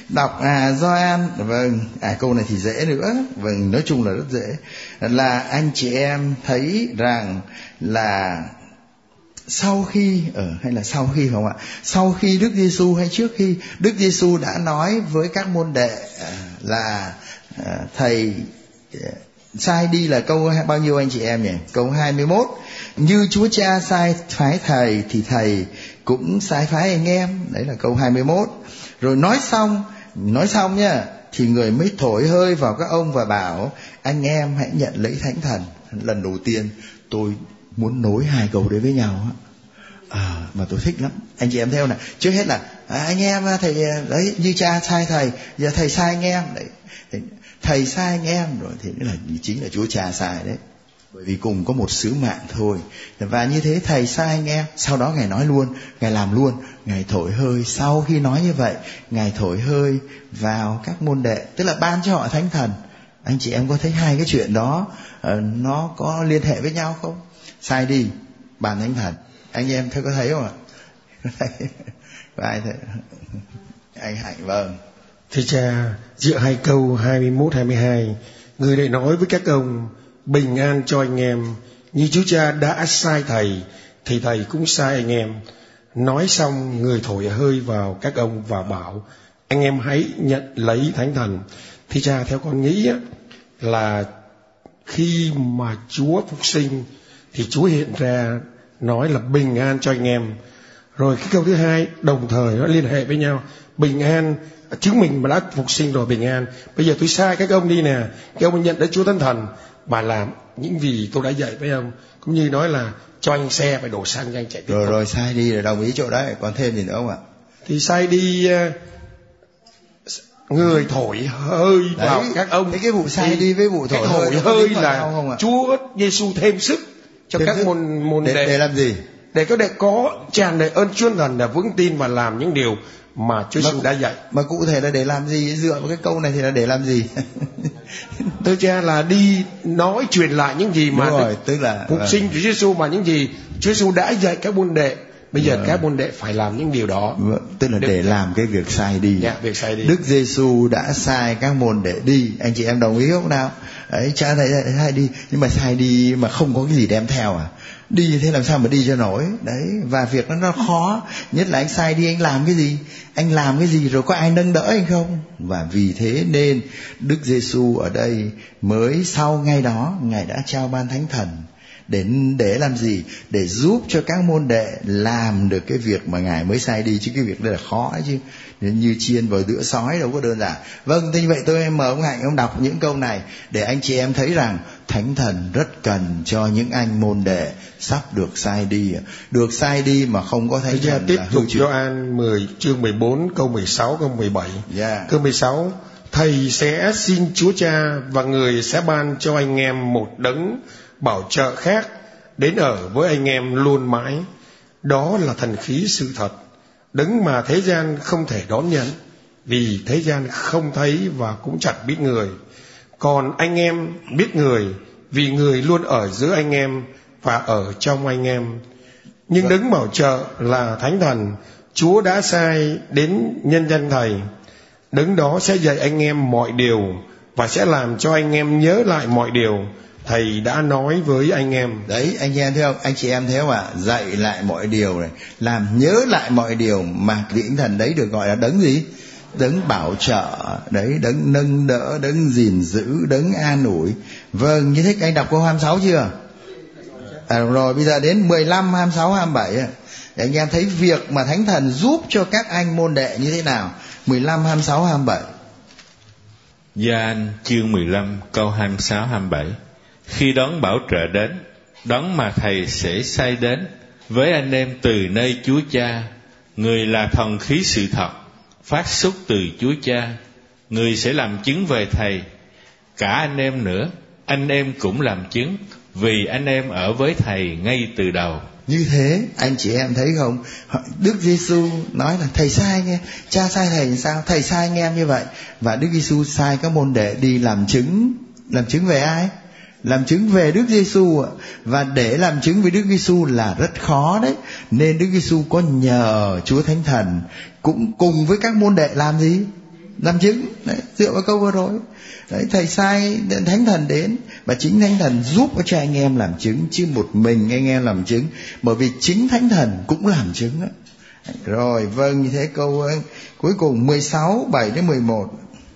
Đọc Gioan, vâng, câu này thì dễ nữa, vâng, nói chung là rất dễ, là anh chị em thấy rằng là sau khi hay là sau khi không ạ? Sau khi Đức Giêsu hay trước khi Đức Giêsu đã nói với các môn đệ là thầy sai đi, là câu bao nhiêu anh chị em nhỉ? Câu 21. Như Chúa Cha sai phái thầy thì thầy cũng sai phái anh em. Đấy là câu 21. Rồi nói xong nhá, thì người mới thổi hơi vào các ông và bảo anh em hãy nhận lấy Thánh Thần. Lần đầu tiên tôi muốn nối hai câu đấy với nhau mà tôi thích lắm. Anh chị em theo này, trước hết là anh em thầy đấy, như Cha sai thầy, giờ thầy sai anh em đấy. Thầy sai anh em rồi thì là chính là Chúa Cha sai đấy, bởi vì cùng có một sứ mạng thôi. Và như thế thầy sai anh em, sau đó Ngài nói luôn, Ngài làm luôn, Ngài thổi hơi. Sau khi nói như vậy, Ngài thổi hơi vào các môn đệ, tức là ban cho họ Thánh Thần. Anh chị em có thấy hai cái chuyện đó nó có liên hệ với nhau không? Sai đi, ban Thánh Thần. Anh em có thấy không ạ? Có ai thấy? Anh Hạnh, vâng. Thưa Cha, giữa hai câu 21, 22, người lại nói với các ông bình an cho anh em, như Chúa Cha đã sai thầy thì thầy cũng sai anh em. Nói xong, người thổi hơi vào các ông và bảo anh em hãy nhận lấy Thánh Thần. Thưa Cha, theo con nghĩ là khi mà Chúa phục sinh thì Chúa hiện ra nói là bình an cho anh em. Rồi cái câu thứ hai đồng thời nó liên hệ với nhau. Bình an, chứng mình mà đã phục sinh rồi, bình an. Bây giờ tôi sai các ông đi nè, các ông nhận lấy Chúa Thánh Thần, bà làm những gì tôi đã dạy với ông. Cũng như nói là cho anh xe phải đổ xăng cho anh chạy tiếp. Rồi sai đi rồi, đồng ý chỗ đấy. Còn thêm gì nữa không ạ? Thì sai đi, người thổi hơi vào các ông. Thế cái vụ sai đi với vụ thổi hơi là Chúa Giêsu thêm sức cho các môn đệ. Để làm gì? Để các đệ có tràn đầy ơn Chúa Thần, là vững tin và làm những điều mà Chúa Giêsu đã dạy. Mà cụ thể là để làm gì? Dựa vào cái câu này thì là để làm gì? Thưa Cha, là đi nói truyền lại những gì mà tức là phục sinh Chúa Giêsu, mà những gì Chúa Giêsu đã dạy các môn đệ. Bây giờ các môn đệ phải làm những điều đó. Tức là để làm cái việc sai đi. Việc sai đi. Đức Giêsu đã sai các môn đệ đi. Anh chị em đồng ý không nào? Đấy, Cha thầy sai đi, nhưng mà sai đi mà không có cái gì đem theo à? Đi như thế làm sao mà đi cho nổi? Đấy, và việc nó khó. Nhất là anh sai đi, anh làm cái gì? Anh làm cái gì rồi có ai nâng đỡ anh không? Và vì thế nên Đức Giêsu ở đây mới sau ngay đó Ngài đã trao ban Thánh Thần. Để làm gì? Để giúp cho các môn đệ làm được cái việc mà Ngài mới sai đi. Chứ cái việc đây là khó ấy chứ, như chiên vào đũa sói đâu có đơn giản. Vâng, thế như vậy tôi mời ông Hạnh ông đọc những câu này để anh chị em thấy rằng Thánh Thần rất cần cho những anh môn đệ sắp được sai đi. Được sai đi mà không có Thánh Thần tiếp là tục. Gioan 10 chương 14 câu 16 câu 17. Câu 16, thầy sẽ xin Chúa Cha và người sẽ ban cho anh em một đấng bảo trợ khác đến ở với anh em luôn mãi. Đó là thần khí sự thật, đấng mà thế gian không thể đón nhận, vì thế gian không thấy và cũng chẳng biết người. Còn anh em biết người, vì người luôn ở giữa anh em và ở trong anh em. Nhưng đấng bảo trợ là Thánh Thần Chúa đã sai đến nhân danh thầy. Đấng đó sẽ dạy anh em mọi điều và sẽ làm cho anh em nhớ lại mọi điều thầy đã nói với anh em. Đấy, anh em thấy không? Anh chị em thấy không ạ? Dạy lại mọi điều này, làm nhớ lại mọi điều, mà vị Thánh Thần đấy được gọi là đấng gì? Đấng bảo trợ, đấy, đấng nâng đỡ, đấng gìn giữ, đấng an ủi. Vâng, như thế anh đọc câu 26 chưa? Rồi bây giờ đến 15, 26, 27 để anh em thấy việc mà Thánh Thần giúp cho các anh môn đệ như thế nào. 15, 26, 27. Gioan chương 15 câu 26, 27. Khi đón bảo trợ đến, đón mà thầy sẽ sai đến với anh em từ nơi Chúa Cha. Người là thần khí sự thật, phát xuất từ Chúa Cha. Người sẽ làm chứng về thầy. Cả anh em nữa, anh em cũng làm chứng, vì anh em ở với thầy ngay từ đầu. Như thế anh chị em thấy không? Đức Giêsu nói là thầy sai nghe, Cha sai thầy làm sao? Thầy sai anh em như vậy. Và Đức Giêsu sai các môn đệ đi làm chứng về ai? Làm chứng về Đức Giêsu ạ. Và để làm chứng về Đức Giêsu là rất khó đấy. Nên Đức Giêsu có nhờ Chúa Thánh Thần cũng cùng với các môn đệ làm gì? làm chứng. Đấy, dựa vào câu vừa rồi. Đấy, thầy sai Thánh Thần đến, và chính Thánh Thần giúp cho anh em làm chứng, chứ một mình anh em làm chứng, bởi vì chính Thánh Thần cũng làm chứng đó. Rồi, vâng, như thế câu cuối cùng 16, 7 đến 11.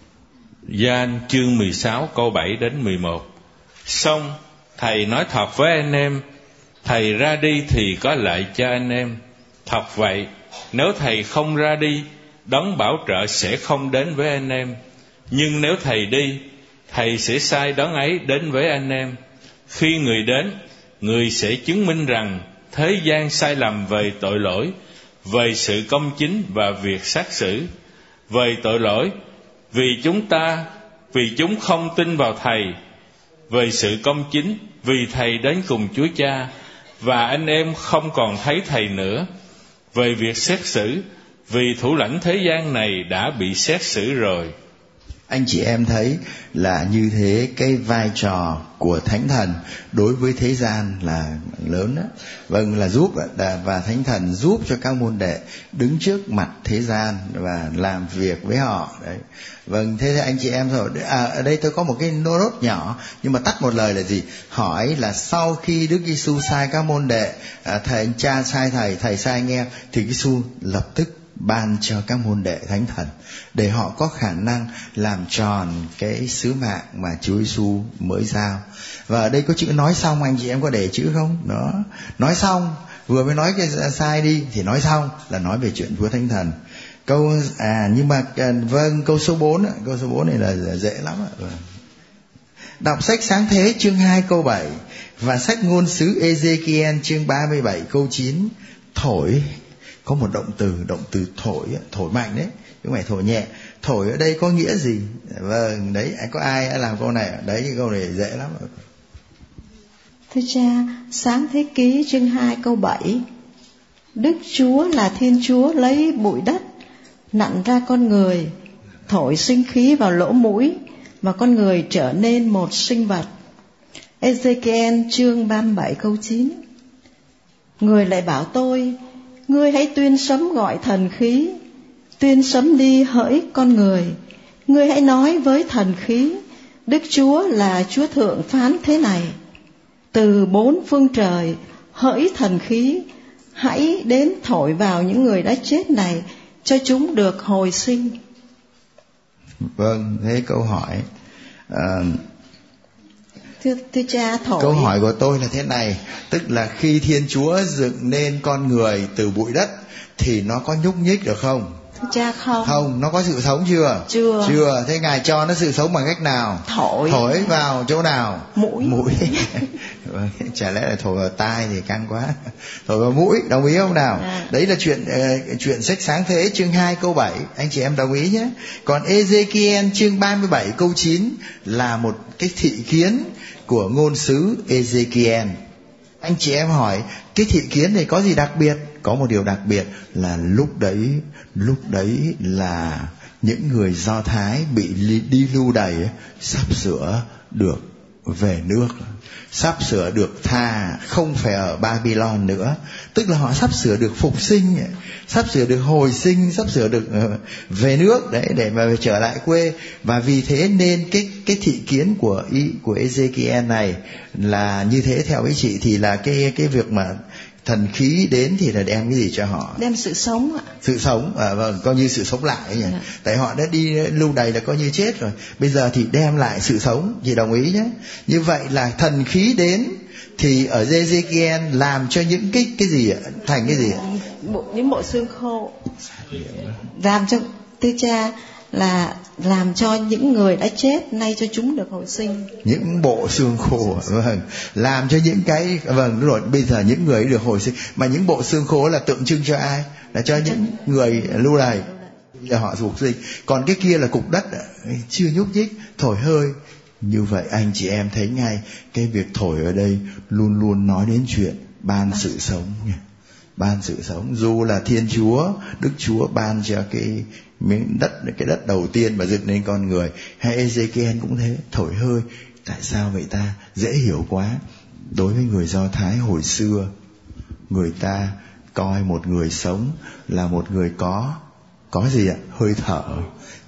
Gian chương 16 câu 7 đến 11. Xong thầy nói thật với anh em, thầy ra đi thì có lợi cho anh em. Thật vậy, nếu thầy không ra đi, đấng bảo trợ sẽ không đến với anh em. Nhưng nếu thầy đi, thầy sẽ sai đấng ấy đến với anh em. Khi người đến, người sẽ chứng minh rằng thế gian sai lầm về tội lỗi, về sự công chính và việc xét xử. Về tội lỗi, vì chúng không tin vào thầy. Về sự công chính, vì thầy đến cùng Chúa Cha, và anh em không còn thấy thầy nữa. Về việc xét xử, vì thủ lãnh thế gian này đã bị xét xử rồi. Anh chị em thấy là như thế, cái vai trò của Thánh Thần đối với thế gian là lớn đó. Vâng, là giúp, và Thánh Thần giúp cho các môn đệ đứng trước mặt thế gian và làm việc với họ. Đấy. Vâng, thế thì anh chị em rồi. Ở đây tôi có một cái nốt nhỏ, nhưng mà tắt một lời là gì? Hỏi là sau khi Đức Giêsu sai các môn đệ, thầy cha sai thầy sai anh em, thì Giêsu lập tức ban cho các môn đệ Thánh Thần để họ có khả năng làm tròn cái sứ mạng mà Chúa Giêsu mới giao. Và ở đây có chữ nói xong, anh chị em có để chữ không? Đó, nói xong, vừa mới nói cái sai đi thì nói xong là nói về chuyện Chúa Thánh Thần. Nhưng mà vâng, câu số 4 này là dễ lắm ạ. Đọc sách Sáng Thế chương 2 câu 7 và sách Ngôn sứ Ê-dê-ki-en chương 37 câu 9. Thổi, có một động từ thổi mạnh đấy, chứ không phải thổi nhẹ. Thổi ở đây có nghĩa gì? Vâng, đấy, có ai đã làm câu này? Đấy, cái câu này dễ lắm. Thưa cha, Sáng Thế Ký chương 2 câu 7. Đức Chúa là Thiên Chúa lấy bụi đất nặn ra con người, thổi sinh khí vào lỗ mũi, và con người trở nên một sinh vật. Ê-dê-ki-en chương 37 câu 9. Người lại bảo tôi, ngươi hãy tuyên sấm gọi thần khí, tuyên sấm đi hỡi con người. Ngươi hãy nói với thần khí, Đức Chúa là Chúa Thượng phán thế này: từ 4 phương trời hỡi thần khí, hãy đến thổi vào những người đã chết này, cho chúng được hồi sinh. Vâng, thế câu hỏi. Thưa cha, thổi. Câu hỏi của tôi là thế này, tức là khi Thiên Chúa dựng nên con người từ bụi đất thì nó có nhúc nhích được không? Thưa cha, không. Không, nó có sự sống chưa? Chưa. Thế Ngài cho nó sự sống bằng cách nào? Thổi vào chỗ nào? Mũi. Chả lẽ là thổi vào tai thì căng quá. Thổi vào mũi, đồng ý không nào? Đấy là chuyện sách Sáng Thế chương 2 câu 7, anh chị em đồng ý nhé. Còn Ê-dê-ki-en chương 37 câu 9 là một cái thị kiến của ngôn sứ Ê-dê-ki-en. Anh chị em hỏi, cái thị kiến này có gì đặc biệt? Có một điều đặc biệt là lúc đấy là những người Do Thái bị đi lưu đày sắp sửa được về nước, sắp sửa được tha, không phải ở Babylon nữa. Tức là họ sắp sửa được phục sinh, sắp sửa được hồi sinh, sắp sửa được về nước đấy, để mà trở lại quê. Và vì thế nên cái thị kiến của Ê-dê-ki-en này là như thế. Theo ý chị thì là cái việc mà thần khí đến thì là đem cái gì cho họ? Đem sự sống ạ. Sự sống, vâng, coi như sự sống lại nhỉ. Tại họ đã đi lưu đày là coi như chết rồi. Bây giờ thì đem lại sự sống, chị đồng ý nhé. Như vậy là thần khí đến thì ở Ê-dê-ki-en làm cho những cái gì ạ? Thành cái gì ạ? Những bộ xương khô. Làm cho, thưa cha, là làm cho những người đã chết nay cho chúng được hồi sinh. Những bộ xương khô, vâng, làm cho những cái, vâng, đúng rồi. Bây giờ những người được hồi sinh, mà những bộ xương khô là tượng trưng cho ai? Là cho những người lưu đày, là họ phục sinh. Còn cái kia là cục đất chưa nhúc nhích, thổi hơi. Như vậy anh chị em thấy ngay cái việc thổi ở đây luôn luôn nói đến chuyện ban sự sống, ban sự sống. Dù là Thiên Chúa, Đức Chúa ban cho cái miếng đất, cái đất đầu tiên mà dựng nên con người, hay Ê-dê-ki-en cũng thế, thổi hơi. Tại sao vậy ta? Dễ hiểu quá. Đối với người Do Thái hồi xưa, người ta coi một người sống là một người có gì ạ? Hơi thở.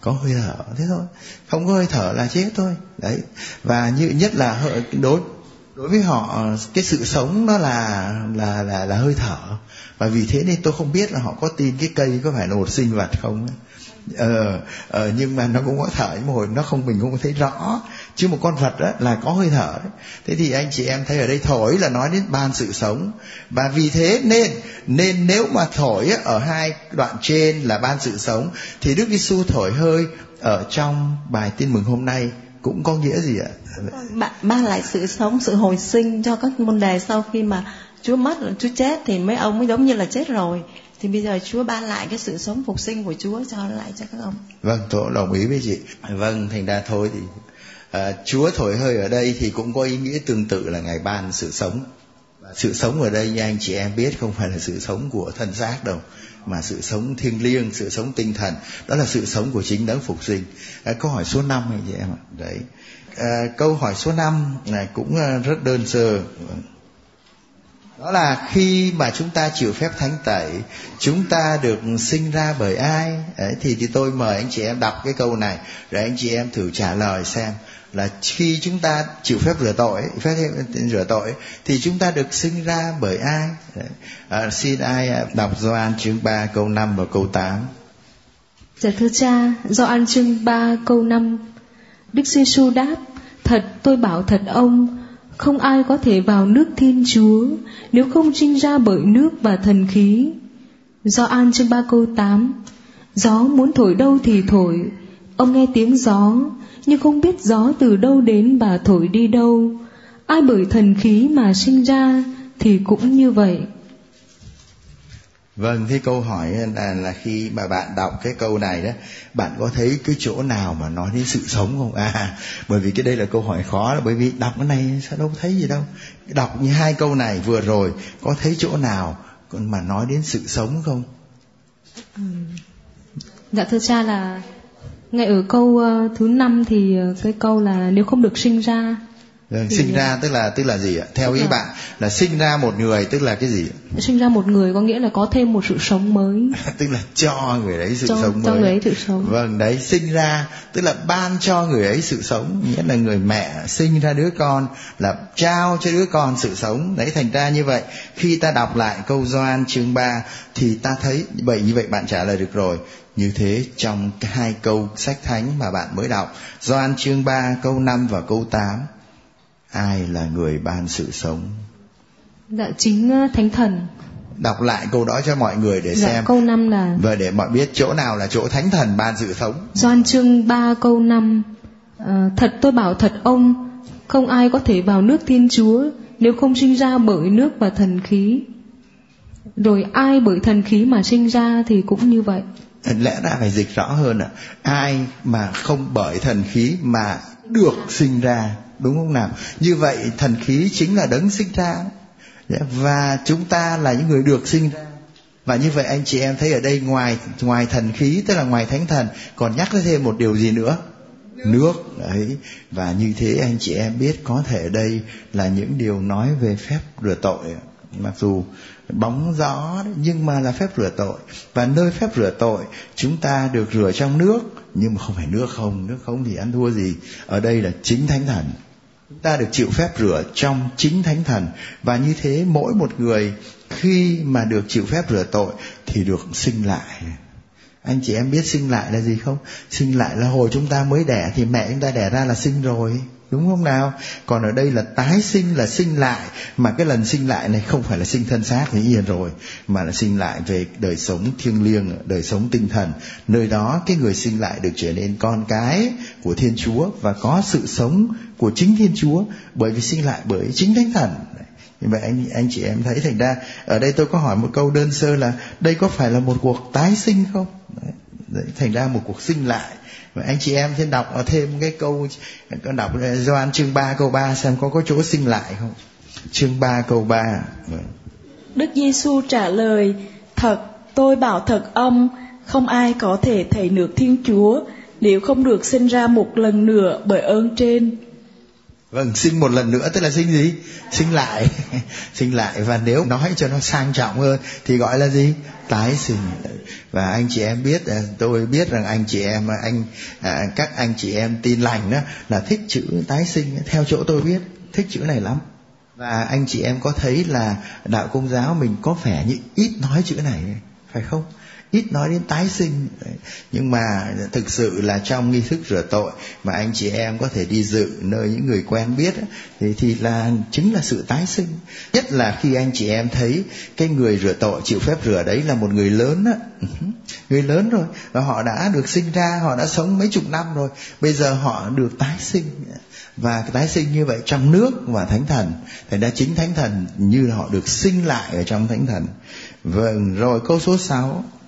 có hơi thở, thế thôi. Không có hơi thở là chết thôi. Đấy. Và như nhất là đối với họ cái sự sống đó là hơi thở. Và vì thế nên tôi không biết là họ có tin cái cây có phải là một sinh vật không. Nhưng mà nó cũng có thở, nhưng mà hồi nó không, mình không có thấy rõ. Chứ một con vật đó là có hơi thở đấy. Thế thì anh chị em thấy ở đây thổi là nói đến ban sự sống. Và vì thế nên nếu mà thổi ở hai đoạn trên là ban sự sống, thì Đức Giêsu thổi hơi ở trong bài tin mừng hôm nay cũng có nghĩa gì ạ? Ban lại sự sống, sự hồi sinh cho các môn đề. Sau khi mà Chúa mất, Chúa chết thì mấy ông mới giống như là chết rồi. Thì bây giờ Chúa ban lại cái sự sống phục sinh của Chúa cho lại cho các ông. Vâng, tôi đồng ý với chị. Vâng, thành ra thôi thì Chúa thổi hơi ở đây thì cũng có ý nghĩa tương tự là Ngài ban sự sống. Sự sống ở đây như anh chị em biết không phải là sự sống của thân xác đâu, mà sự sống thiêng liêng, sự sống tinh thần. Đó là sự sống của chính đấng phục sinh. Câu hỏi số 5 anh chị em ạ. Đấy. Câu hỏi số 5 này cũng rất đơn sơ. Đó là khi mà chúng ta chịu phép thánh tẩy, chúng ta được sinh ra bởi ai? Đấy, thì tôi mời anh chị em đọc cái câu này, rồi anh chị em thử trả lời xem là khi chúng ta chịu phép rửa tội, thì chúng ta được sinh ra bởi ai? Xin ai đọc Gioan chương 3 câu 5 và câu 8. Dạ thưa cha, Gioan chương 3 câu 5, Đức Giêsu đáp: Thật tôi bảo thật ông, không ai có thể vào nước Thiên Chúa nếu không sinh ra bởi nước và thần khí. Gioan chương 3 câu 8, gió muốn thổi đâu thì thổi, ông nghe tiếng gió nhưng không biết gió từ đâu đến và thổi đi đâu. Ai bởi thần khí mà sinh ra thì cũng như vậy. Vâng, thế câu hỏi là khi mà bạn đọc cái câu này đó, bạn có thấy cái chỗ nào mà nói đến sự sống không? Bởi vì cái đây là câu hỏi khó, là bởi vì đọc cái này sao đâu thấy gì đâu. Đọc như hai câu này vừa rồi, có thấy chỗ nào mà nói đến sự sống không? Dạ thưa cha, là ngay ở câu thứ 5 thì cái câu là nếu không được sinh ra. Sinh ra tức là gì ạ? Theo ý bạn là sinh ra một người tức là cái gì? Sinh ra một người có nghĩa là có thêm một sự sống mới. Tức là cho người ấy sự sống mới. Cho người ấy sự sống. Vâng, đấy, sinh ra tức là ban cho người ấy sự sống, nghĩa là người mẹ sinh ra đứa con là trao cho đứa con sự sống. Đấy, thành ra như vậy, khi ta đọc lại câu Gioan chương 3 thì ta thấy như vậy bạn trả lời được rồi. Như thế trong hai câu sách thánh mà bạn mới đọc, Gioan chương 3 câu 5 và câu 8, ai là người ban sự sống? Dạ chính Thánh Thần. Đọc lại câu đó cho mọi người để xem. Câu 5 là, và để mọi biết chỗ nào là chỗ Thánh Thần ban sự sống. Gioan chương 3 câu 5, thật tôi bảo thật ông, không ai có thể vào nước Thiên Chúa nếu không sinh ra bởi nước và thần khí. Rồi ai bởi thần khí mà sinh ra thì cũng như vậy. Lẽ ra phải dịch rõ hơn ạ. Ai mà không bởi thần khí mà được sinh ra, đúng không nào? Như vậy thần khí chính là đấng sinh ra, và chúng ta là những người được sinh ra. Và như vậy anh chị em thấy ở đây ngoài thần khí, tức là ngoài Thánh Thần, còn nhắc thêm một điều gì nữa? Nước. Đấy. Và như thế anh chị em biết có thể đây là những điều nói về phép rửa tội. Mặc dù bóng gió đấy, nhưng mà là phép rửa tội. Và nơi phép rửa tội chúng ta được rửa trong nước, nhưng mà không phải nước không thì ăn thua gì. Ở đây là chính Thánh Thần. Chúng ta được chịu phép rửa trong chính Thánh Thần. Và như thế mỗi một người khi mà được chịu phép rửa tội thì được sinh lại. Anh chị em biết sinh lại là gì không? Sinh lại là hồi chúng ta mới đẻ thì mẹ chúng ta đẻ ra là sinh rồi, đúng không nào? Còn ở đây là tái sinh, là sinh lại. Mà cái lần sinh lại này không phải là sinh thân xác thì nhiên rồi, mà là sinh lại về đời sống thiêng liêng, đời sống tinh thần. Nơi đó cái người sinh lại được trở nên con cái của Thiên Chúa và có sự sống của chính Thiên Chúa, bởi vì sinh lại bởi chính Thánh Thần. Như vậy anh chị em thấy, thành ra ở đây tôi có hỏi một câu đơn sơ là đây có phải là một cuộc tái sinh không? Đấy, thành ra một cuộc sinh lại. Và anh chị em sẽ đọc thêm cái câu, đọc Gioan chương 3 câu 3 xem có chỗ sinh lại không. Chương 3 câu 3. Đức Giêsu trả lời: Thật tôi bảo thật ông, không ai có thể thấy nước Thiên Chúa nếu không được sinh ra một lần nữa bởi ơn trên. Vâng, sinh một lần nữa tức là sinh gì? Sinh lại. sinh lại. Và nếu nói cho nó sang trọng hơn thì gọi là gì? Tái sinh. Và anh chị em biết, tôi biết rằng anh chị em, các anh chị em tin lành đó là thích chữ tái sinh. Theo chỗ tôi biết thích chữ này lắm. Và anh chị em có thấy là đạo Công giáo mình có vẻ như ít nói chữ này, phải không? Ít nói đến tái sinh. Nhưng mà thực sự là trong nghi thức rửa tội mà anh chị em có thể đi dự nơi những người quen biết thì là chính là sự tái sinh. Nhất là khi anh chị em thấy cái người rửa tội chịu phép rửa đấy là một người lớn á, người lớn rồi, và họ đã được sinh ra, họ đã sống mấy chục năm rồi, bây giờ họ được tái sinh. Và tái sinh như vậy trong nước và Thánh Thần, thành ra chính Thánh Thần như là họ được sinh lại ở trong Thánh Thần. Vâng, rồi câu số 6.